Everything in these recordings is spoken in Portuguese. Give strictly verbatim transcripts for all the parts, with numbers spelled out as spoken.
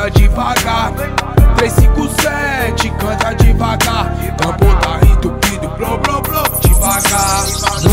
gira devagar. Três cinco sete, canta devagar. Tambor tá entupido, blow, blow, blow, devagar.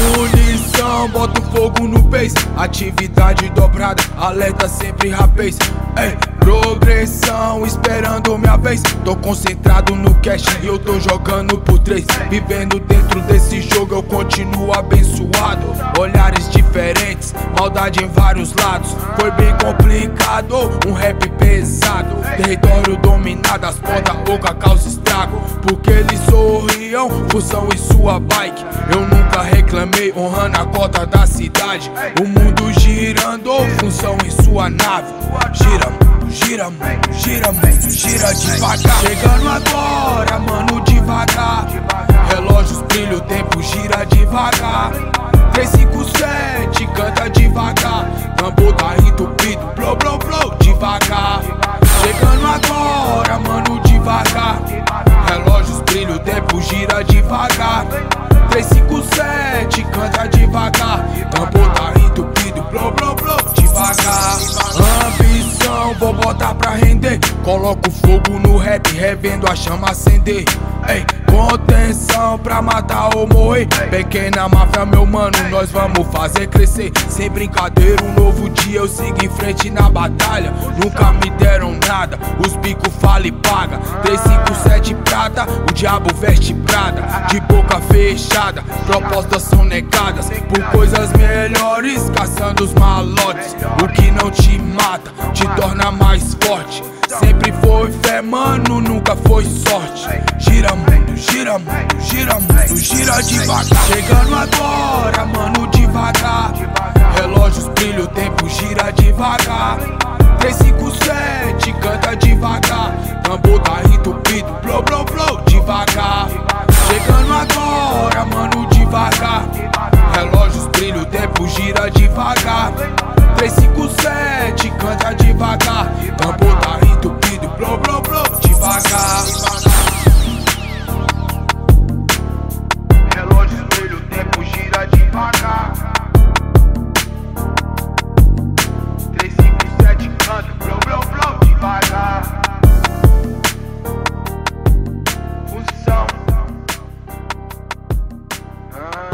Munição, bota o fogo no pace. Atividade dobrada, alerta sempre rapaz. Ei, progressão, esperando minha vez. Tô concentrado no cash e eu tô jogando por três. Vivendo dentro desse jogo eu continuo abençoado. Olhares diferentes, maldade em vários lados. Foi bem complicado, um rap pesado. Território dominado, as pontas oca causa estrago. Porque eles sorriam, função em sua bike. Eu nunca reclamei, honrando a cota da cidade. O mundo girando, função em sua nave. Gira, gira, gira, gira devagar. Chegando agora, mano, devagar. Relógios brilham, o tempo gira devagar. Três cinco sete, canta devagar. Tambor tá entupido, blow, blow, blow, devagar. Chegando agora, mano, devagar. Relógios brilham, o tempo gira devagar. Três cinco sete, canta devagar. Tambor tá entupido, blow, blow, blow, devagar. Ambição, vou botar pra render. Coloco fogo no rap, revendo a chama acender. Ei, contenção pra matar ou morrer. Pequena máfia, meu mano, nós vamos fazer crescer. Sem brincadeira, um novo dia eu sigo em frente na batalha. Nunca me deram nada, os bicos fala e paga. Três cinco sete prata, o diabo veste prada. De boca fechada, propostas são negadas. Por coisas melhores, caçando os malotes. O que não te mata, te torna mais forte. Sempre foi fé, mano, nunca foi sorte. Gira, mundo, gira, mundo, gira, mundo, gira devagar. Chegando agora, mano, devagar. Relógios brilham, o tempo gira devagar. Três cinco sete, canta devagar. Tambor tá entupido, blow, blow, blow, devagar. Chegando agora, mano, devagar. Relógios brilham, o tempo gira devagar. Três cinco sete, canta devagar. Tambor tá entupido, blow, blow, blow, devagar. Relógios brilham, o tempo gira devagar. Três cinco sete, canta, blow, blow, blow, devagar. Função. Ah.